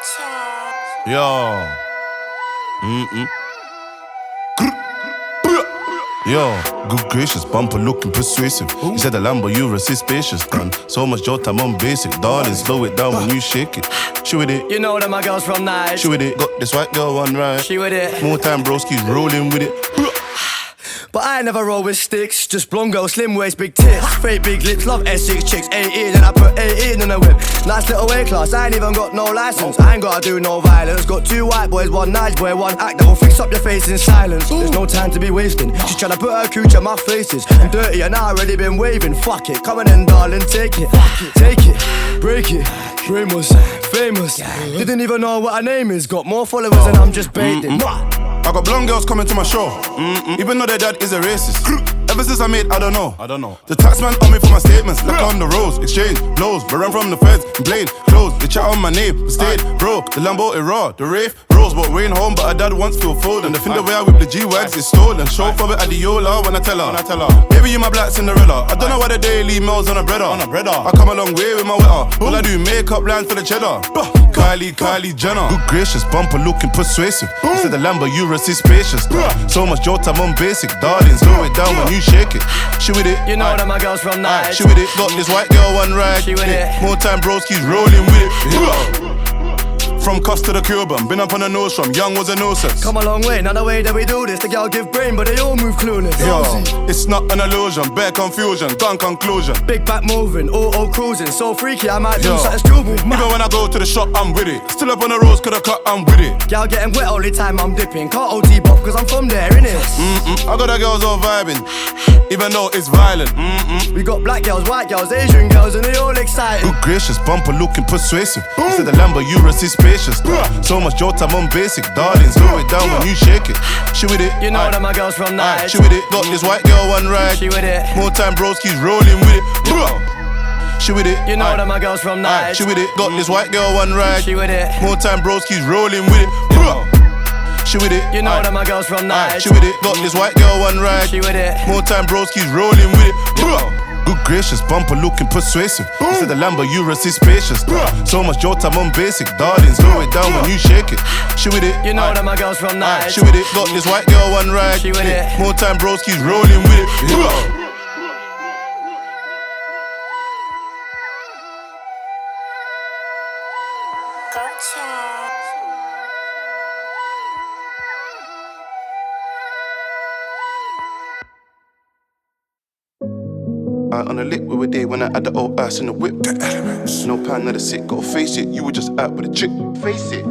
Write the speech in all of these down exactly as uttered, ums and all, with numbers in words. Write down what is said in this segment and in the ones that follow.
Yo. Mm-mm. Yo, good gracious, bumper looking persuasive. You said the Lambo, you resist spacious. Done so much your time on basic. Darling, slow it down when you shake it. She with it. You know that my girl's from Nice. She with it. Got this white girl on right. She with it. More time, broski's rolling with it. But I never roll with sticks. Just blonde girl, slim waist, big tits. Fake big lips, love Essex chicks. eighteen and I put eighteen on the whip. Nice little weight class, I ain't even got no license. I ain't gotta do no violence. Got two white boys, one nice boy, one act that will fix up your face in silence. There's no time to be wasting. She's tryna put her cooch at my faces. I'm dirty and I already been waving. Fuck it, come on in darling, take it. Take it, break it. Famous, famous. Didn't even know what her name is. Got more followers and I'm just baiting. I got blonde girls coming to my show, Mm-mm. even though their dad is a racist. Ever since I made, I don't know. I don't know. The taxman on me for my statements, like on the roads, exchange blows. But run from the feds, blade closed. They chat on my name, stayed broke. The Lambo is raw, the Wraith rose. But we ain't home, but her dad wants feel fold. And the thing the way I whip the G-Wags is stolen. Show for it at the Yola when I tell her. When I tell her, baby you my black Cinderella. I don't know why the daily mails on a breader. On a breader. I come a long way with my wetter. All I do makeup lines for the cheddar. Kylie, Kylie Jenner. Good gracious, bumper looking persuasive. You said the Lambo, you resist spacious. So much your time on basic. Darling, slow it down when you shake it. She with it. You know Aye. that my girl's from Nice. She with it. Got this white girl one ride. She with it. More time broski's rolling with it. Yeah. From Costa to Cuban, been up on the nose from young was a no-sense. Come a long way, not the way that we do this. The girl give brain, but they all move clueless. Yo, it's not an illusion, bare confusion, gone conclusion. Big back moving, auto cruising, so freaky I might do Yo. something stupid. Even when I go to the shop, I'm with it. Still up on the roads, could I cut, I'm with it. Girl getting wet all the time, I'm dipping. Can't O T buff, cause I'm from there, innit? Mm-mm. I got the girls all vibing, even though it's violent. Mm-mm. We got black girls, white girls, Asian girls, and they all excited. Good gracious, bumper looking persuasive. You said the Lambo, you resist spacious. So much your time on basic. Darling, slow it down when you shake it. She with it. You know Aye. that my girl's from Nice. She with it. Got this white girl one ride. She with it. More time broski's rolling with it. She with it. You know Aye. that my girl's from Aye. Nice. She with it. Got this white girl one ride. She with it. More time broski's rolling with it. She with it. You know Aye. that my girl's from Aye. Nice. She with it. Got this white girl one ride. She with it. More time broski's rolling with it. Good gracious, bumper looking persuasive. You said the Lambo, you resist spacious. So much your time on basic. Darling, slow it down when you shake it. She with it. You know Aye. that my girl's from Nice. Aye. She with it. Got this white girl one ride. She with it. More time broski's rolling with it. Out on the lip with a day when I had the old ass in the whip. The elements. No pan of the sick, gotta face it. You were just out with a chick. Face it.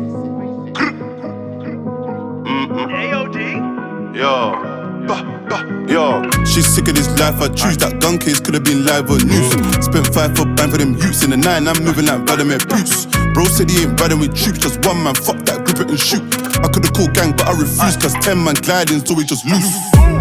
Mm-mm. A O D Yo. Bah, bah. Yo. She's sick of this life I choose. That gun case could've been live or news. Spent five for bang for them youths in the nine. I'm moving like Vladimir Bruce. Bro said he ain't riding with troops. Just one man, fuck that, grip it and shoot. I could've called gang, but I refused. Cause ten man gliding, so we just loose.